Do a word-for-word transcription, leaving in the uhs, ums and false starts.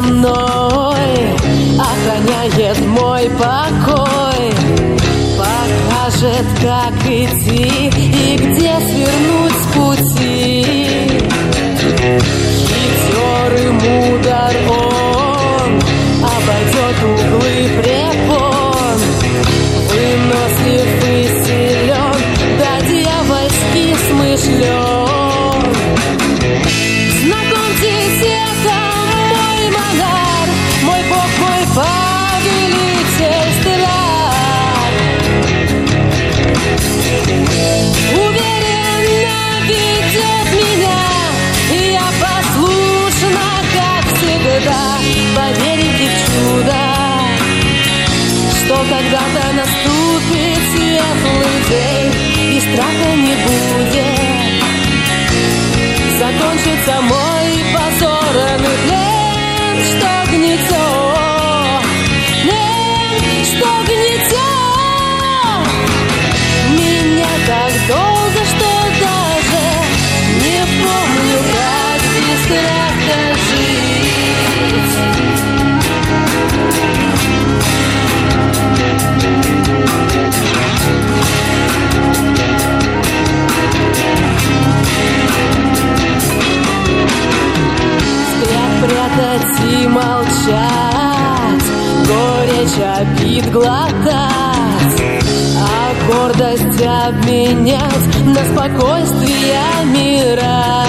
мной, охраняет мой покой, покажет, как идти и где свернуть с пути. Хитер и мудр он, обойдет углы препон, вынослив и силен, да дьявольски смышлен. Знакомьтесь, это мой монарх, мой бог, мой повелитель страх. Уверенно ведет меня, и я послушна, как всегда. Поверите в чудо, что когда-то наступит светлый день, и страха не будет. Закончится мой позорный плен, что гнетет, плен, что гнетет меня так долго, что даже не помню, как без страха жить. Прятать и молчать, горечь обид глотать, а гордость обменять на спокойствие мира.